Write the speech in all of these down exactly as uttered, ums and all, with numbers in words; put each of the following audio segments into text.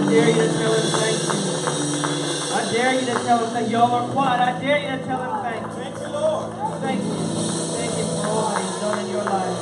dare you to tell him thank you. I dare you to tell him thank you. Y'all are quiet. I dare you to tell him thank you. Thank you, Lord. Thank you. Thank you for all that he's done in your life.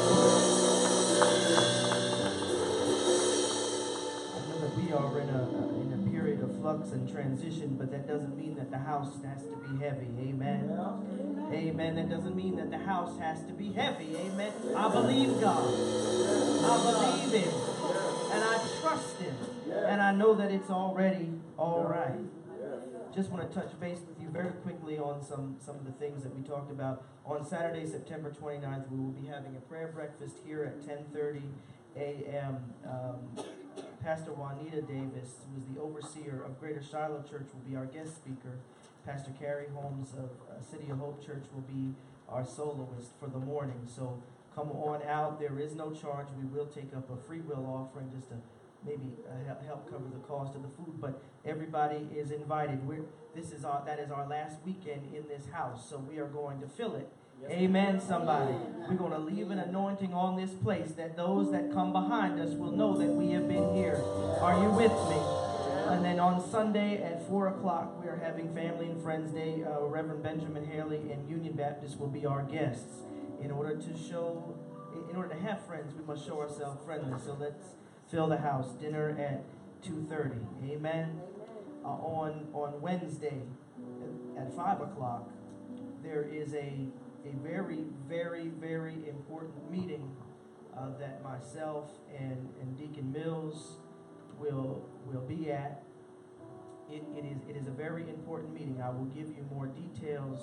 I know that we are in a, in a period of flux and transition, but that doesn't mean that the house has to be heavy. Amen. Yeah. Amen. That doesn't mean that the house has to be heavy. Amen. I believe God. I believe Him. And I trust Him. And I know that it's already all right. Just want to touch base with you very quickly on some, some of the things that we talked about. On Saturday, September twenty-ninth, we will be having a prayer breakfast here at ten thirty a.m. Um, Pastor Juanita Davis, who is the overseer of Greater Shiloh Church, will be our guest speaker. Pastor Carrie Holmes of uh, City of Hope Church will be our soloist for the morning. So come on out. There is no charge. We will take up a free will offering just to maybe uh, help cover the cost of the food, but everybody is invited. We're, this is our, that is our last weekend in this house, so we are going to fill it. Yes. Amen, somebody. Amen. We're going to leave an anointing on this place that those that come behind us will know that we have been here. Are you with me? And then on Sunday at four o'clock, we are having Family and Friends Day. Uh, Reverend Benjamin Haley and Union Baptist will be our guests. In order to show, in order to have friends, we must show ourselves friendly. So let's fill the house. Dinner at two thirty. Amen. Uh, on on Wednesday at five o'clock, there is a a very, very, very important meeting uh, that myself and, and Deacon Mills will will be at. It, it is it is a very important meeting. I will give you more details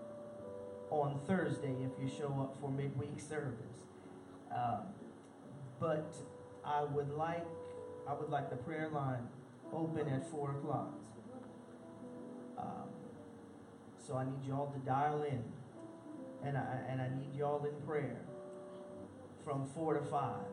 on Thursday if you show up for midweek service. Uh, but I would like I would like the prayer line open at four o'clock. Um, so I need y'all to dial in, and I and I need y'all in prayer from four to five.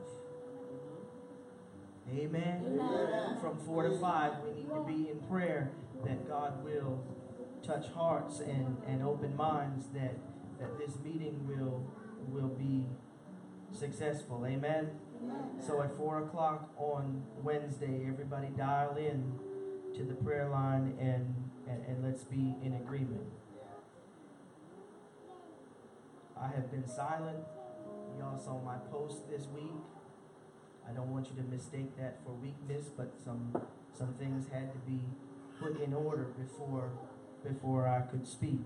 Amen. Amen. From four to five, we need to be in prayer that God will touch hearts and, and open minds, that that this meeting will will be successful. Amen. So at four o'clock on Wednesday, everybody dial in to the prayer line and, and, and let's be in agreement. I have been silent. Y'all saw my post this week. I don't want you to mistake that for weakness, but some some things had to be put in order before before I could speak.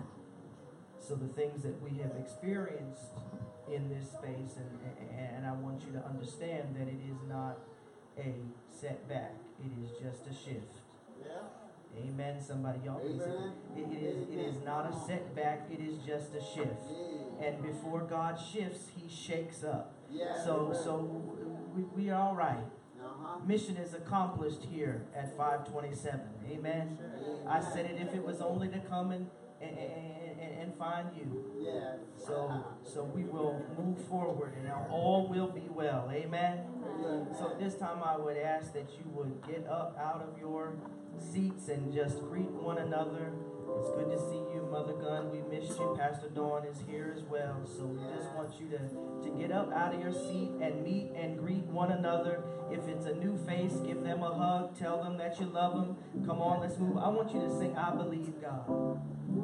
So the things that we have experienced in this space, and, and I want you to understand that it is not a setback. It is just a shift. Yeah. Amen. Somebody, y'all please. It, it is it is not a setback. It is just a shift. Yeah. And before God shifts, He shakes up. Yeah. So Amen. so we we are all right. Uh-huh. Mission is accomplished here at five twenty-seven. Amen. Amen. I said it if it was only to come and and, and, and find you. Yeah. So so we will move forward and all will be well. Amen. Amen. So this time I would ask that you would get up out of your seats and just greet one another. It's good to see you, Mother Gunn. We missed you. Pastor Dawn is here as well. So we just want you to, to get up out of your seat and meet and greet one another. If it's a new face, give them a hug. Tell them that you love them. Come on, let's move. I want you to sing, I Believe God.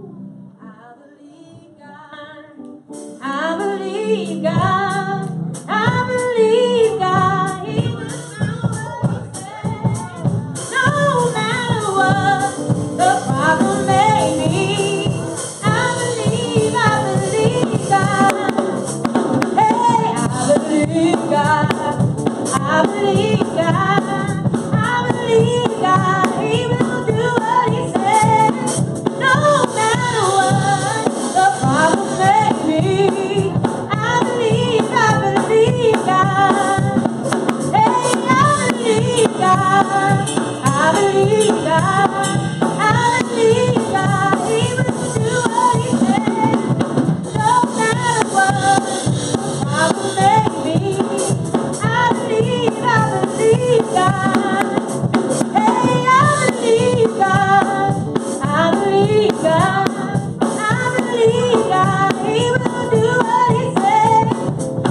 I believe God. I believe God. I believe God. He will do what He said. No matter what the problem may be. I believe, I believe God. Hey, I believe God. I believe God. I believe God. He will do what He said. No matter what the problem may be. I believe, I believe God. Hey, I believe God. I believe God. I believe God. He will do what He said. No matter what the problem may be. I believe, I believe God. Hey, I believe God. I believe God. I believe God. He will do what He said.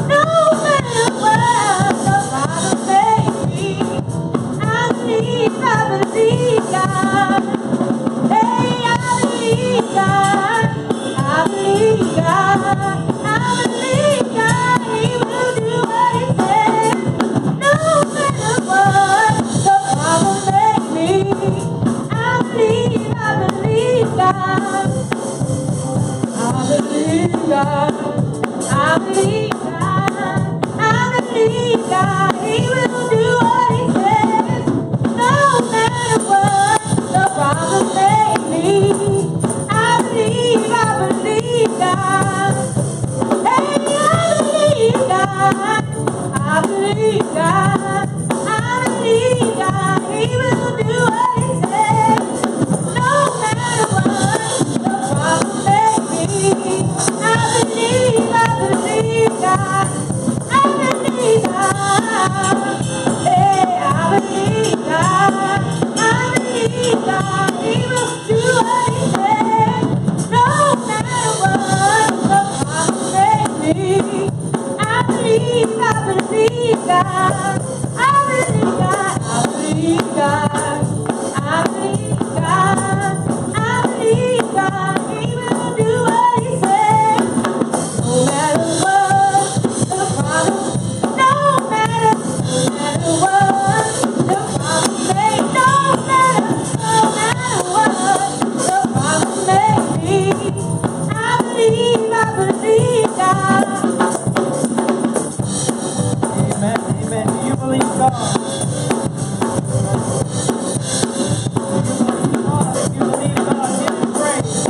No matter what the problem may be. I believe, I God. I believe God. I believe God. I believe God. I believe God. He will do what He said. No matter what the problem, no matter, no matter what the problem may, no matter, no matter what the problem may be. I believe, I believe God. Amen. Amen. Do you believe God? If you believe God, give Him praise.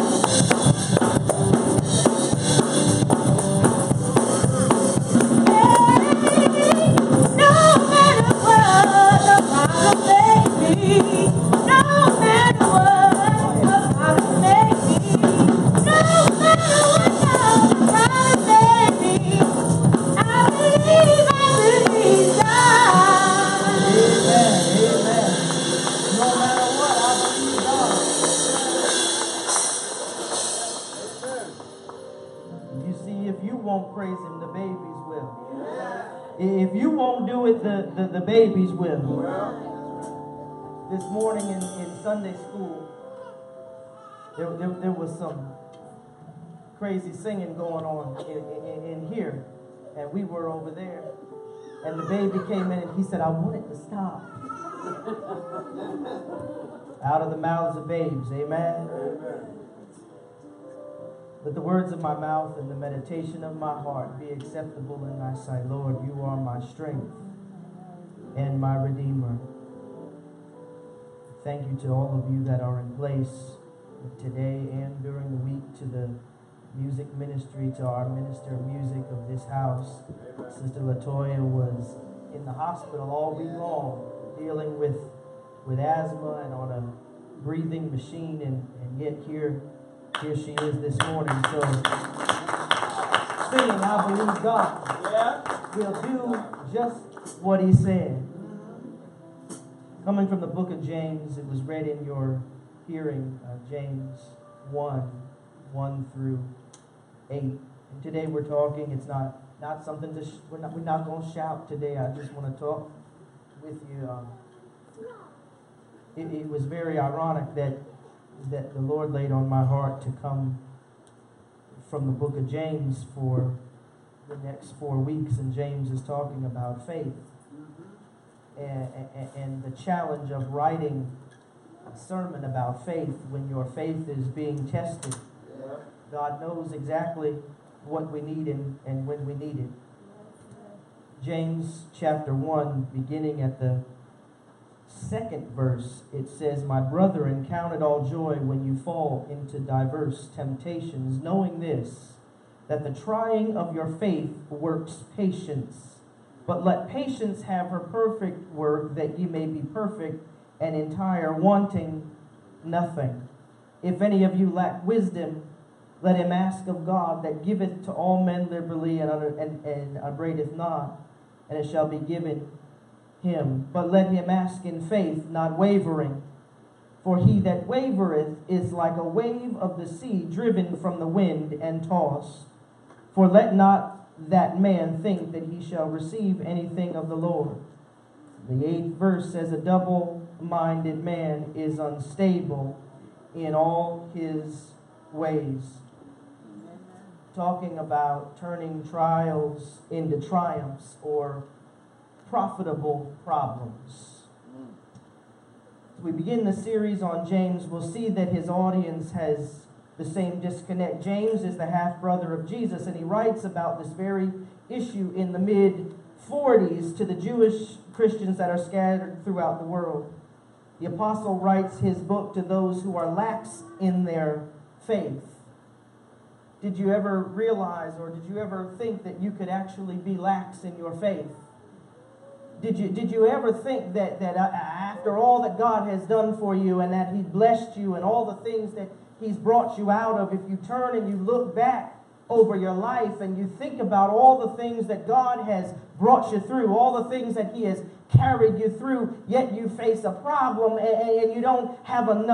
No matter what the problem may be, no matter what the problem may be, no matter what the problem may be, I believe, I believe God. Amen. Amen. No matter what, I believe God. You see, if you won't praise Him, the babies will. If you won't do it, the, the, the babies will. This morning in, in Sunday school, there, there, there was some crazy singing going on in, in, in here. And we were over there. And the baby came in and he said, I want it to stop. Out of the mouths of babes, amen? Let the words of my mouth and the meditation of my heart be acceptable in thy sight. Lord, you are my strength and my Redeemer. Thank you to all of you that are in place today and during the week, to the music ministry, to our minister of music of this house. Sister Latoya was in the hospital all week long dealing with, with asthma and on a breathing machine, and, and yet here Here she is this morning. So, singing, I believe God yeah. will do just what He said. Coming from the book of James, it was read in your hearing, uh, James one, one through eight. And today we're talking, it's not, not something to, sh- we're not, we're not going to shout today. I just want to talk with you. Um, it, it was very ironic that that the Lord laid on my heart to come from the book of James for the next four weeks. And James is talking about faith and, and, and the challenge of writing a sermon about faith when your faith is being tested. God knows exactly what we need and, and when we need it. James chapter one, beginning at the second verse, it says, My brethren, count it all joy when you fall into diverse temptations, knowing this, that the trying of your faith works patience. But let patience have her perfect work, that ye may be perfect and entire, wanting nothing. If any of you lack wisdom, let him ask of God, that giveth to all men liberally and, and, and upbraideth not, and it shall be given him. But let him ask in faith, not wavering. For he that wavereth is like a wave of the sea, driven from the wind and tossed. For let not that man think that he shall receive anything of the Lord. The eighth verse says, A double-minded man is unstable in all his ways. Talking about turning trials into triumphs, or profitable problems. As we begin the series on James, we'll see that his audience has the same disconnect. James is the half-brother of Jesus, and he writes about this very issue in the mid forties to the Jewish Christians that are scattered throughout the world. The apostle writes his book to those who are lax in their faith. Did you ever realize, or did you ever think that you could actually be lax in your faith? Did you did you ever think that, that after all that God has done for you, and that He blessed you, and all the things that He's brought you out of, if you turn and you look back over your life and you think about all the things that God has brought you through, all the things that He has carried you through, yet you face a problem and, and you don't have enough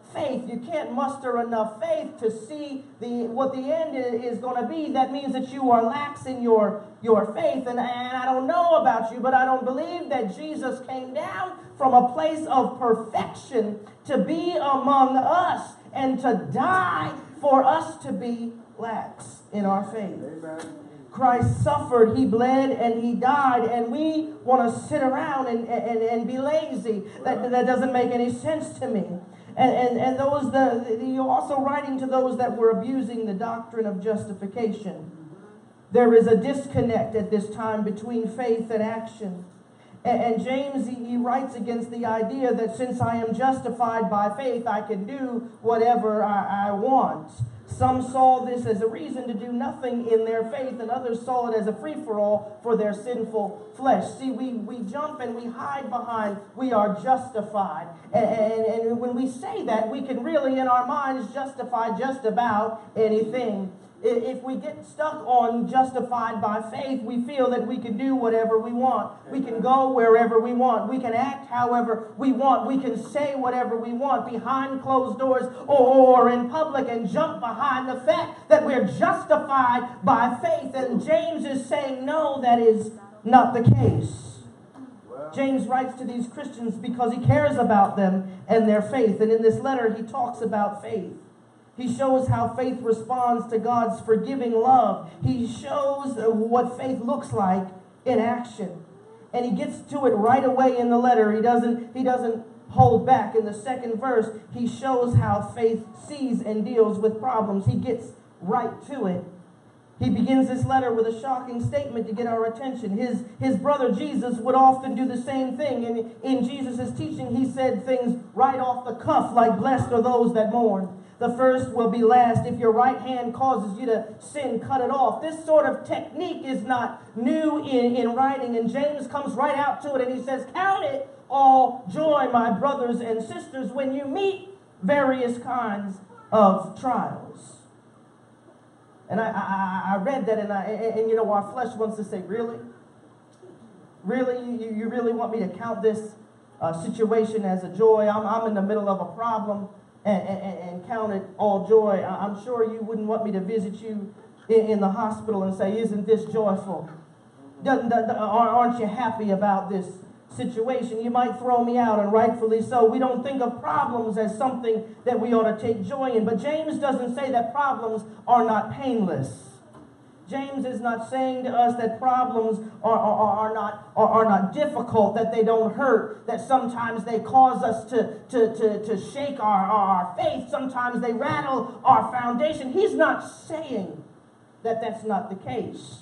faith. You can't muster enough faith to see the what the end is going to be. That means that you are lax in your, your faith. And, and I don't know about you, but I don't believe that Jesus came down from a place of perfection to be among us and to die for us to be lax in our faith. Amen. Christ suffered, he bled, and he died, and we want to sit around and, and, and be lazy. That, that doesn't make any sense to me. And, and, and those, the, you're also writing to those that were abusing the doctrine of justification. There is a disconnect at this time between faith and action. And, and James, he, he writes against the idea that since I am justified by faith, I can do whatever I, I want. Some saw this as a reason to do nothing in their faith, and others saw it as a free-for-all for their sinful flesh. See, we, we jump and we hide behind, we are justified. And, and, and when we say that, we can really, in our minds, justify just about anything. If we get stuck on justified by faith, we feel that we can do whatever we want. We can go wherever we want. We can act however we want. We can say whatever we want behind closed doors or, or in public and jump behind the fact that we're justified by faith. And James is saying, no, that is not the case. James writes to these Christians because he cares about them and their faith. And in this letter, he talks about faith. He shows how faith responds to God's forgiving love. He shows what faith looks like in action. And he gets to it right away in the letter. He doesn't, he doesn't hold back. In the second verse, he shows how faith sees and deals with problems. He gets right to it. He begins this letter with a shocking statement to get our attention. His, his brother Jesus would often do the same thing. And in Jesus' teaching, he said things right off the cuff, like, blessed are those that mourn. The first will be last. If your right hand causes you to sin, cut it off. This sort of technique is not new in, in writing. And James comes right out to it and he says, count it all joy, my brothers and sisters, when you meet various kinds of trials. And I, I, I read that and, I, and, and you know, our flesh wants to say, really? Really? You, you really want me to count this uh, situation as a joy? I'm, I'm in the middle of a problem. And, and, and count it all joy. I'm sure you wouldn't want me to visit you in, in the hospital and say, isn't this joyful? Doesn't, aren't you happy about this situation? You might throw me out, and rightfully so. We don't think of problems as something that we ought to take joy in. But James doesn't say that problems are not painless. James is not saying to us that problems are, are, are, not, are, are not difficult, that they don't hurt, that sometimes they cause us to, to, to, to shake our, our faith. Sometimes they rattle our foundation. He's not saying that that's not the case.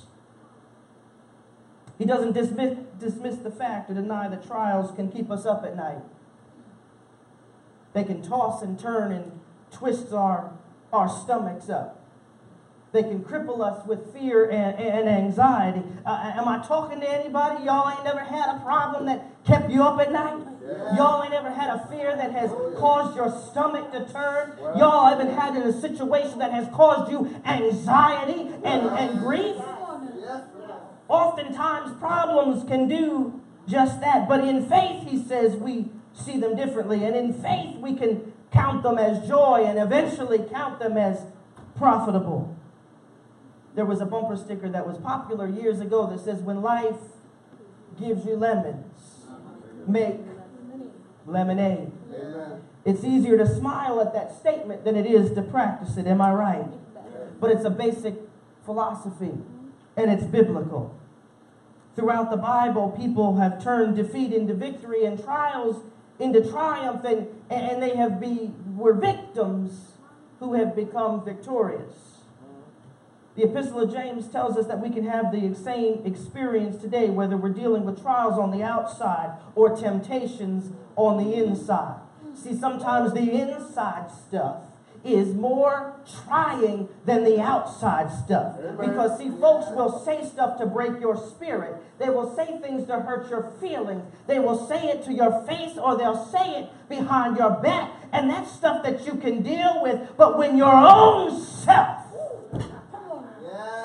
He doesn't dismiss, dismiss the fact or deny that trials can keep us up at night. They can toss and turn and twist our, our stomachs up. They can cripple us with fear and, and anxiety. Uh, am I talking to anybody? Y'all ain't never had a problem that kept you up at night? Yeah. Y'all ain't ever had a fear that has caused your stomach to turn? Well, y'all haven't had in a situation that has caused you anxiety and, and grief? Yeah. Oftentimes problems can do just that. But in faith, he says, we see them differently. And in faith, we can count them as joy and eventually count them as profitable. There was a bumper sticker that was popular years ago that says, when life gives you lemons, make lemonade. Amen. It's easier to smile at that statement than it is to practice it. Am I right? But it's a basic philosophy, and it's biblical. Throughout the Bible, people have turned defeat into victory and trials into triumph, and, and they have be, were victims who have become victorious. The Epistle of James tells us that we can have the same experience today, whether we're dealing with trials on the outside or temptations on the inside. See, sometimes the inside stuff is more trying than the outside stuff. Because, see, folks will say stuff to break your spirit. They will say things to hurt your feelings. They will say it to your face, or they'll say it behind your back. And that's stuff that you can deal with. But when your own self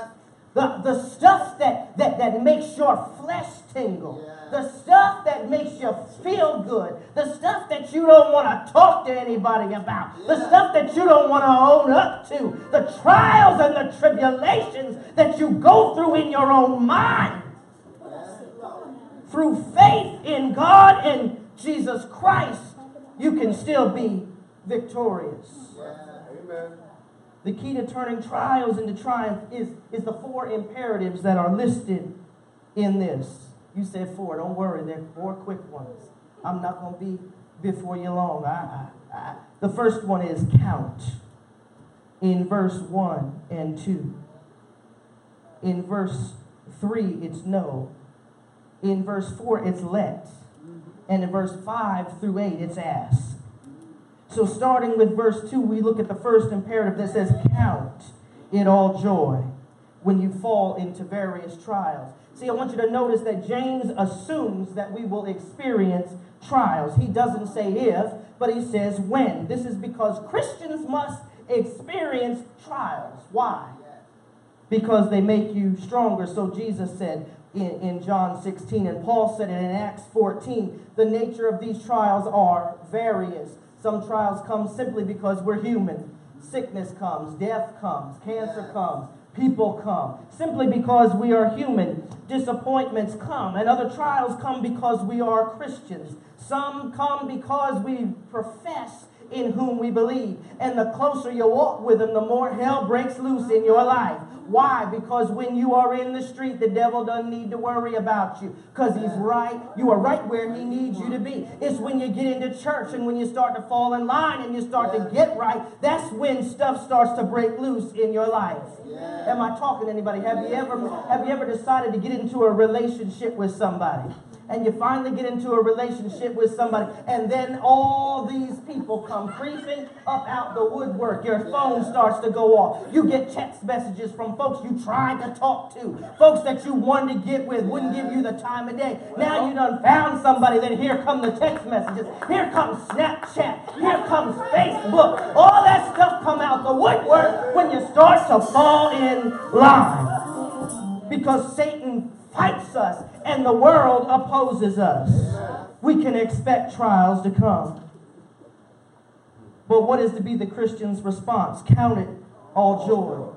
The, the stuff that, that, that makes your flesh tingle. The stuff that makes you feel good. The stuff that you don't want to talk to anybody about. The stuff that you don't want to own up to. The trials and the tribulations that you go through in your own mind. Through faith in God and Jesus Christ, you can still be victorious. Amen. The key to turning trials into triumph is, is the four imperatives that are listed in this. You said four. Don't worry. They're four quick ones. I'm not going to be before you long. I, I, I. The first one is count. In verse one and two. In verse three, it's no. In verse four, it's let. And in verse five through eight, it's ask. So starting with verse two, we look at the first imperative that says, count it all joy when you fall into various trials. See, I want you to notice that James assumes that we will experience trials. He doesn't say if, but he says when. This is because Christians must experience trials. Why? Because they make you stronger. So Jesus said in, in John sixteen, and Paul said it in Acts fourteen, the nature of these trials are various. Some trials come simply because we're human. Sickness comes, death comes, cancer comes, people come. Simply because we are human. Disappointments come, and other trials come because we are Christians. Some come because we profess in whom we believe. And the closer you walk with him, the more hell breaks loose in your life. Why? Because when you are in the street, the devil doesn't need to worry about you. Because he's right. You are right where he needs you to be. It's when you get into church and when you start to fall in line and you start to get right, that's when stuff starts to break loose in your life. Am I talking to anybody? Have you ever, have you ever decided to get into a relationship with somebody? And you finally get into a relationship with somebody, and then all these people come creeping up out the woodwork. Your phone starts to go off. You get text messages from folks you tried to talk to, folks that you wanted to get with, wouldn't give you the time of day. Now you done found somebody, then here come the text messages. Here comes Snapchat. Here comes Facebook. All that stuff come out the woodwork when you start to fall in line. Because Satan fights us and the world opposes us. We can expect trials to come. But what is to be the Christian's response? Count it all joy.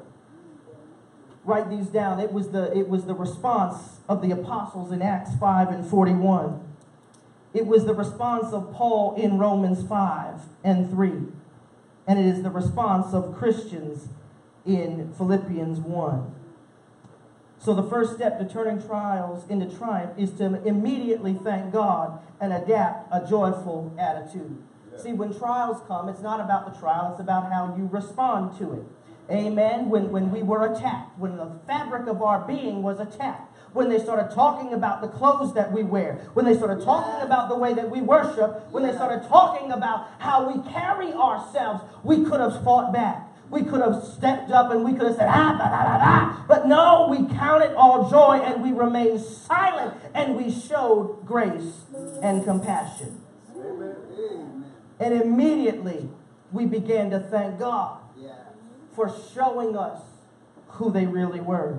Write these down. It was the, it was the response of the apostles in Acts five and forty-one. It was the response of Paul in Romans five and three. And it is the response of Christians in Philippians one. So the first step to turning trials into triumph is to immediately thank God and adapt a joyful attitude. Yeah. See, when trials come, it's not about the trial, it's about how you respond to it. Amen? When, when we were attacked, when the fabric of our being was attacked, when they started talking about the clothes that we wear, when they started talking about the way that we worship, when they started talking about how we carry ourselves, we could have fought back. We could have stepped up and we could have said, ah, da, da, da, da. But no, we counted all joy and we remained silent and we showed grace and compassion. Amen. And immediately we began to thank God for showing us who they really were.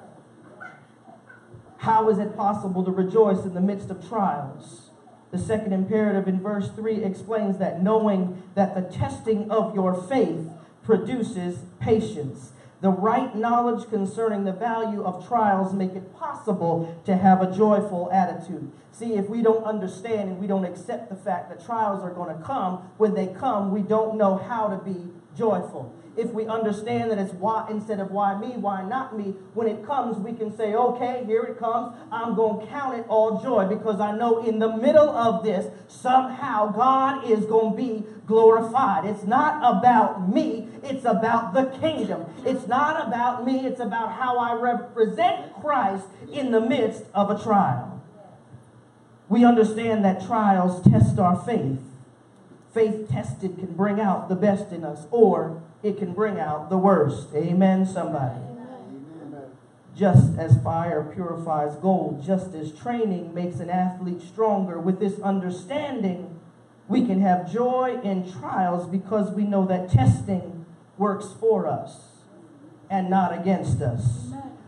How is it possible to rejoice in the midst of trials? The second imperative in verse three explains that, knowing that the testing of your faith produces patience. The right knowledge concerning the value of trials make it possible to have a joyful attitude. See, if we don't understand and we don't accept the fact that trials are going to come, when they come, we don't know how to be joyful. If we understand that it's why instead of why me, why not me, when it comes, we can say, okay, here it comes. I'm going to count it all joy because I know in the middle of this, somehow God is going to be glorified. It's not about me. It's about the kingdom. It's not about me. It's about how I represent Christ in the midst of a trial. We understand that trials test our faith. Faith tested can bring out the best in us, or it can bring out the worst. Amen, somebody. Amen. Just as fire purifies gold, just as training makes an athlete stronger, with this understanding, we can have joy in trials because we know that testing works for us and not against us.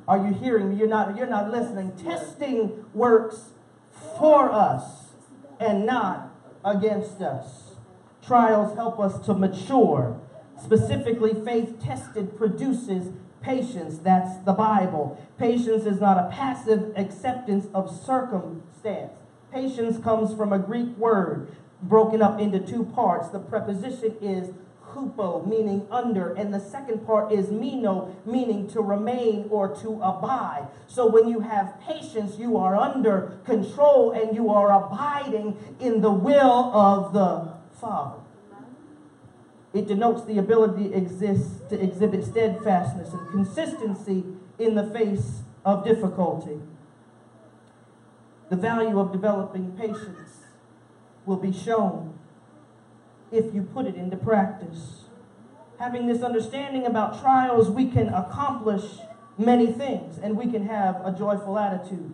Are you hearing me? You're not, you're not listening. Testing works for us and not against us. Trials help us to mature. Specifically, faith tested produces patience. That's the Bible. Patience is not a passive acceptance of circumstance. Patience comes from a Greek word broken up into two parts. The preposition is hupo, meaning under, and the second part is meno, meaning to remain or to abide. So when you have patience, you are under control and you are abiding in the will of the Father. It denotes the ability exists to exhibit steadfastness and consistency in the face of difficulty. The value of developing patience will be shown if you put it into practice. Having this understanding about trials, we can accomplish many things and we can have a joyful attitude.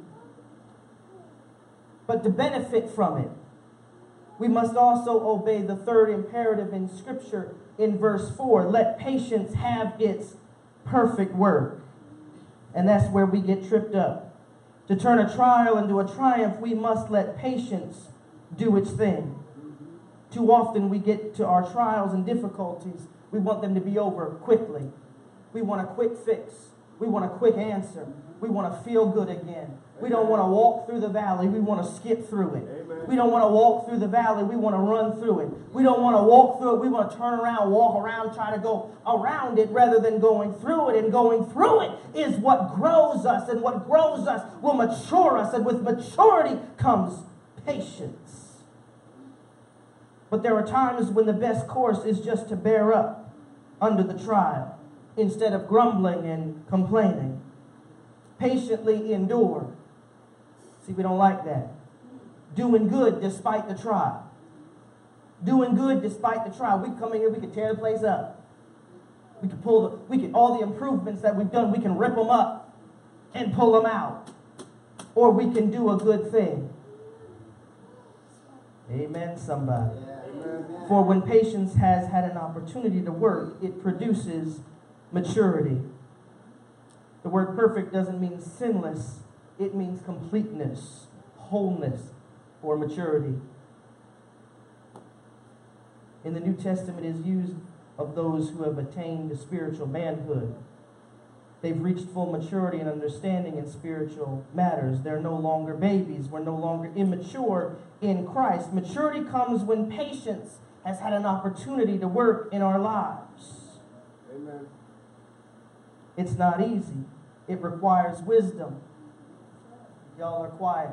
But to benefit from it, we must also obey the third imperative in Scripture in verse four. Let patience have its perfect work. And that's where we get tripped up. To turn a trial into a triumph, we must let patience do its thing. Too often we get to our trials and difficulties, we want them to be over quickly. We want a quick fix. We want a quick answer. We want to feel good again. We don't want to walk through the valley. We want to skip through it. Amen. We don't want to walk through the valley. We want to run through it. We don't want to walk through it. We want to turn around, walk around, try to go around it rather than going through it. And going through it is what grows us. And what grows us will mature us. And with maturity comes patience. But there are times when the best course is just to bear up under the trial instead of grumbling and complaining. Patiently endure. See, we don't like that. Doing good despite the trial. Doing good despite the trial. We come in here, we can tear the place up. We can pull the, we can, all the improvements that we've done, we can rip them up and pull them out. Or we can do a good thing. Amen, somebody. For when patience has had an opportunity to work, it produces maturity. The word perfect doesn't mean sinless. It means completeness, wholeness, or maturity. In the New Testament is used of those who have attained spiritual manhood. They've reached full maturity and understanding in spiritual matters. They're no longer babies. We're no longer immature in Christ. Maturity comes when patience has had an opportunity to work in our lives. Amen. It's not easy. It requires wisdom. Y'all are quiet.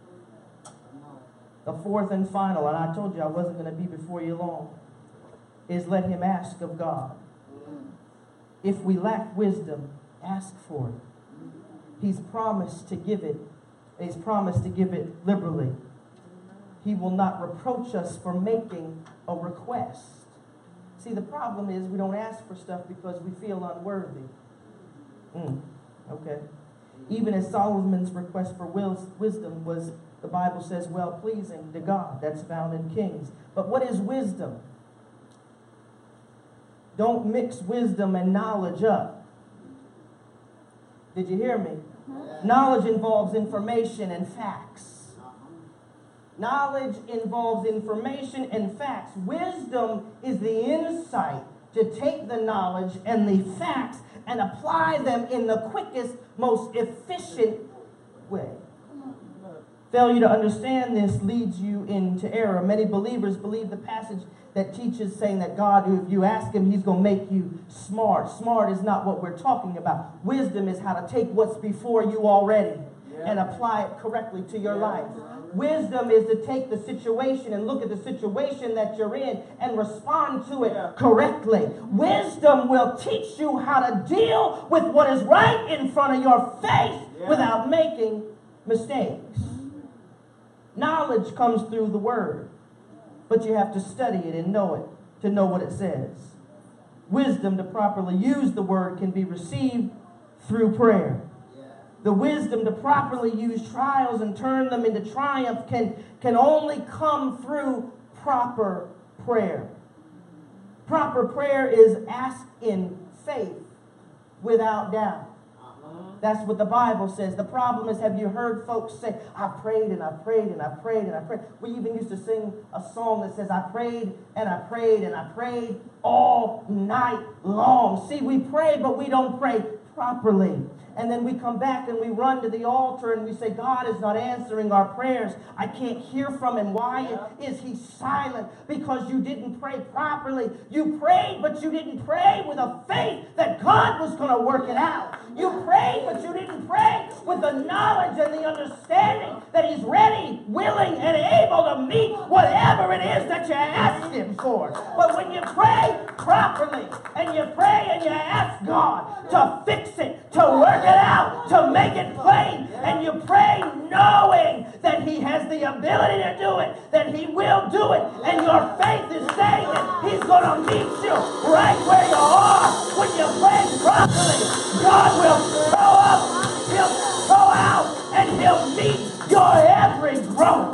The fourth and final, and I told you I wasn't going to be before you long, is let him ask of God. If we lack wisdom, ask for it. He's promised to give it. He's promised to give it liberally. He will not reproach us for making a request. See, the problem is we don't ask for stuff because we feel unworthy. Mm, okay. Even as Solomon's request for wisdom was, the Bible says, well-pleasing to God. That's found in Kings. But what is wisdom? Don't mix wisdom and knowledge up. Did you hear me? Yeah. Knowledge involves information and facts. Knowledge involves information and facts. Wisdom is the insight to take the knowledge and the facts and apply them in the quickest, most efficient way. Failure to understand this leads you into error. Many believers believe the passage that teaches saying that God, if you ask him, he's going to make you smart. Smart is not what we're talking about. Wisdom is how to take what's before you already yeah. and apply it correctly to your yeah. life. Wisdom is to take the situation and look at the situation that you're in and respond to it yeah. correctly. Wisdom will teach you how to deal with what is right in front of your face yeah. without making mistakes. Knowledge comes through the word, but you have to study it and know it to know what it says. Wisdom to properly use the word can be received through prayer. The wisdom to properly use trials and turn them into triumph can, can only come through proper prayer. Proper prayer is asked in faith without doubt. That's what the Bible says. The problem is, have you heard folks say, I prayed and I prayed and I prayed and I prayed. We even used to sing a song that says, I prayed and I prayed and I prayed all night long. See, we pray, but we don't pray properly. And then we come back and we run to the altar and we say, God is not answering our prayers. I can't hear from him. Why yeah. is he silent? Because you didn't pray properly. You prayed, but you didn't pray with a faith that God was going to work it out. You prayed, but you didn't pray with the knowledge and the understanding that he's ready, willing, and able to meet whatever it is that you ask him for. But when you pray properly and you pray and you ask God to fix it, to work it out, to make it plain, and you pray knowing that he has the ability to do it, that he will do it, and your faith is saying that he's going to meet you right where you are. When you pray properly, God will show up, he'll show out, and he'll meet your every groan.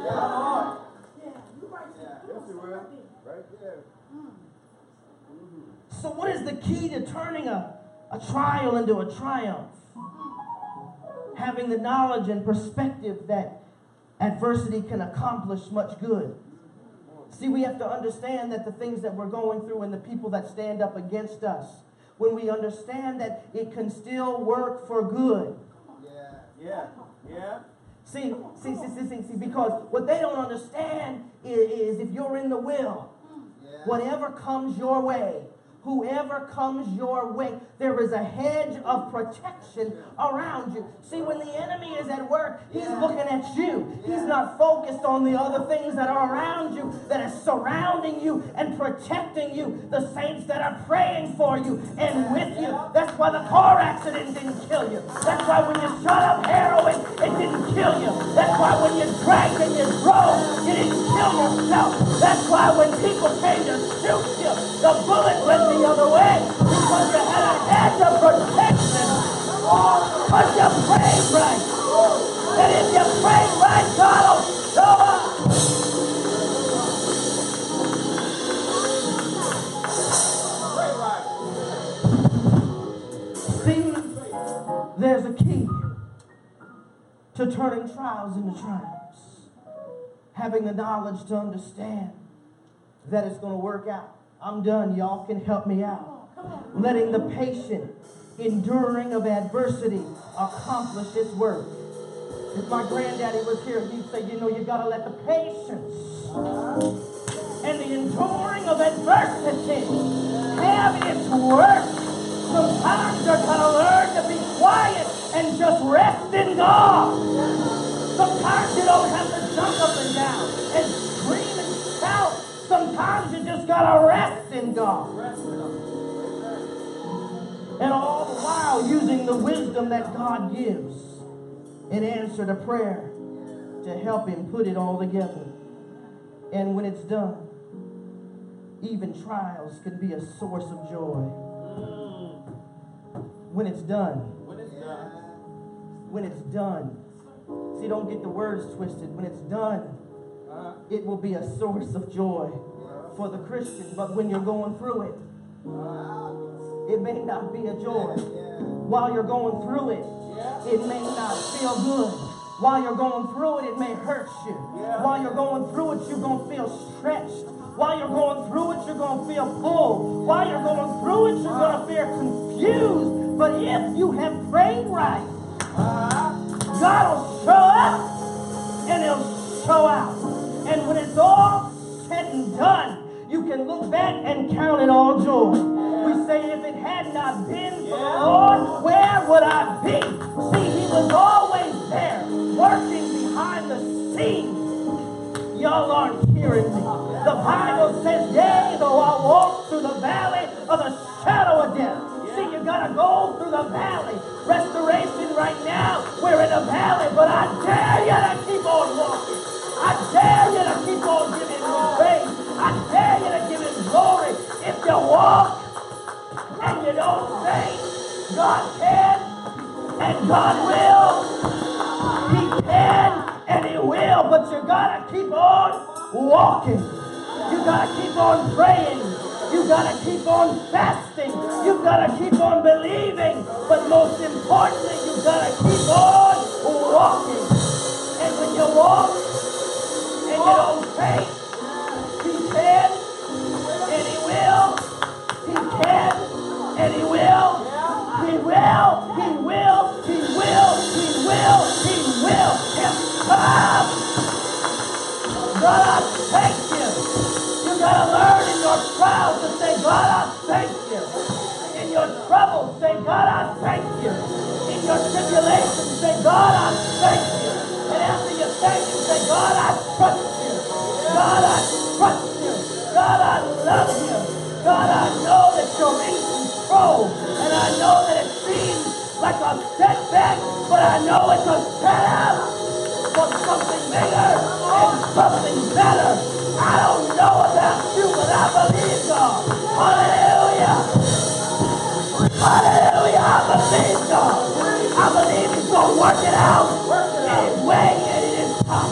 So what is the key to turning a, a trial into a triumph? Having the knowledge and perspective that adversity can accomplish much good. See, we have to understand that the things that we're going through and the people that stand up against us, when we understand that it can still work for good. Yeah, yeah, yeah. See, see, see, see, see, see, because what they don't understand is, is if you're in the will, yeah. whatever comes your way, whoever comes your way, there is a hedge of protection around you. See, when the enemy is at work, he's yeah. looking at you. Yeah. He's not focused on the other things that are around you, that are surrounding you and protecting you. The saints that are praying for you and with you. That's why the car accident didn't kill you. That's why when you shot up heroin, it didn't kill you. That's why when you drank and you drove, you didn't kill yourself. That's why when people came to shoot you, the bullet went the other way, because you had a hedge of protection. Because you prayed right. And if you prayed right, God will show up. See, there's a key to turning trials into triumphs. Having the knowledge to understand that it's going to work out. I'm done. Y'all can help me out. Letting the patient enduring of adversity accomplish its work. If my granddaddy was here, he'd say, you know, you got to let the patience and the enduring of adversity have its work. Sometimes you're going to learn to be quiet and just rest in God. Sometimes you don't have to jump up and down and scream and shout. Sometimes you just got to rest in God. And all the while using the wisdom that God gives in answer to prayer to help him put it all together. And when it's done, even trials can be a source of joy. When it's done. When it's done. When it's done. See, don't get the words twisted. When it's done, it will be a source of joy for the Christian. But when you're going through it, it may not be a joy. While you're going through it, it may not feel good. While you're going through it, it may hurt you. While you're going through it, you're going to feel stretched. While you're going through it, you're going to feel full. While you're going through it, you're going to feel confused. But if you have prayed right, God will show up and he'll show out. And when it's all said and done, you can look back and count it all joy. We say, if it had not been for the Lord, where would I be? See, he was always there, working behind the scenes. Y'all aren't hearing me. The Bible says, yea, though I walk through the valley of the shadow of death. See, you got to go through the valley. Restoration right now, we're in a valley, but I dare you to keep on walking. I dare you to keep on giving him praise. I dare you to give him glory. If you walk and you don't faint, God can and God will. He can and he will, but you got to keep on walking. You got to keep on praying. You gotta keep on fasting. You gotta keep on believing. But most importantly, you gotta keep on walking. And when you walk and you don't faint, he can and he will. He can and he will. He will. He will. He will. He will. He will. It's time. God, I thank you. You gotta learn in your trials to say, God, I thank you. In your troubles, say, God, I thank you. In your tribulations, say, God, I thank you. And after you thank you, say, God, I trust you. God, I trust you. God, I love you. God, I know that you're in control. And I know that it seems like a setback, but I know it's a setup for something bigger and something better. I don't know about you, but I believe God. Hallelujah. Hallelujah. I believe God. I believe He's going to work it out in His way and in His time.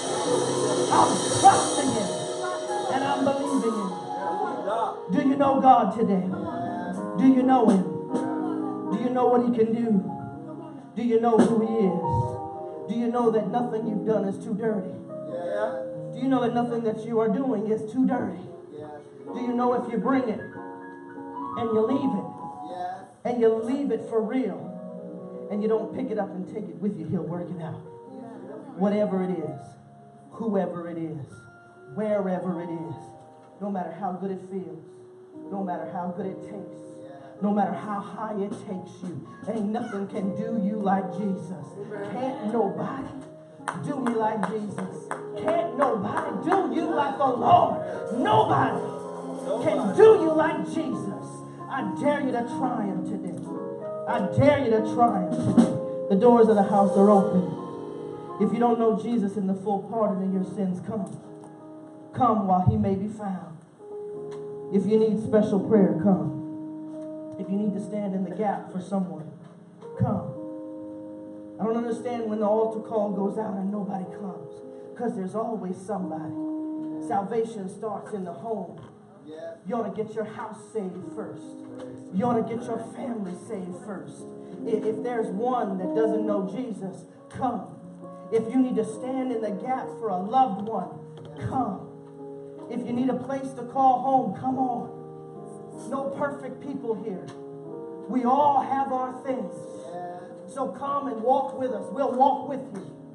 I'm trusting Him and I'm believing Him. Do you know God today? Do you know Him? Do you know what He can do? Do you know who He is? Do you know that nothing you've done is too dirty? Yeah. Do you know that nothing that you are doing is too dirty? Yeah. Do you know if you bring it and you leave it Yeah. and you leave it for real and you don't pick it up and take it with you, He'll work it out. Whatever it is, whoever it is, wherever it is, no matter how good it feels, no matter how good it tastes, no matter how high it takes you, ain't nothing can do you like Jesus. Can't nobody do me like Jesus. Can't nobody do you like the Lord. Nobody can do you like Jesus. I dare you to try Him today. I dare you to try Him today. The doors of the house are open. If you don't know Jesus in the full pardon of your sins, come. Come while He may be found. If you need special prayer, come. If you need to stand in the gap for someone, come. I don't understand when the altar call goes out and nobody comes, because there's always somebody. Salvation starts in the home. You ought to get your house saved first. You ought to get your family saved first. If, if there's one that doesn't know Jesus, come. If you need to stand in the gap for a loved one, come. If you need a place to call home, come on. No perfect people here. We all have our things. So come and walk with us. We'll walk with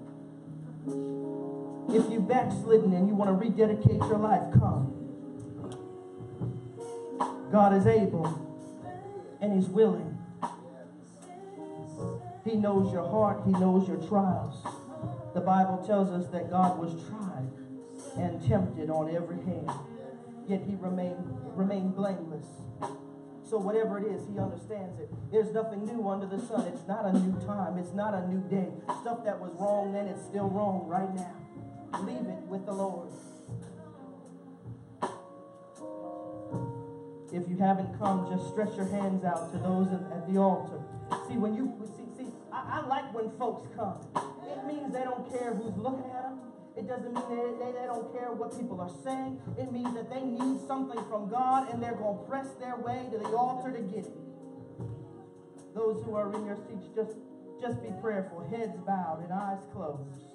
you. If you've backslidden and you want to rededicate your life, come. God is able and He's willing. He knows your heart. He knows your trials. The Bible tells us that God was tried and tempted on every hand, yet He remained, remained blameless. So whatever it is, He understands it. There's nothing new under the sun. It's not a new time. It's not a new day. Stuff that was wrong then, it's still wrong right now. Leave it with the Lord. If you haven't come, just stretch your hands out to those at the altar. See, when you see, see, I, I like when folks come. It means they don't care who's looking at them. It doesn't mean they, they, they don't care what people are saying. It means that they need something from God and they're going to press their way to the altar to get it. Those who are in your seats, just, just be prayerful. Heads bowed and eyes closed.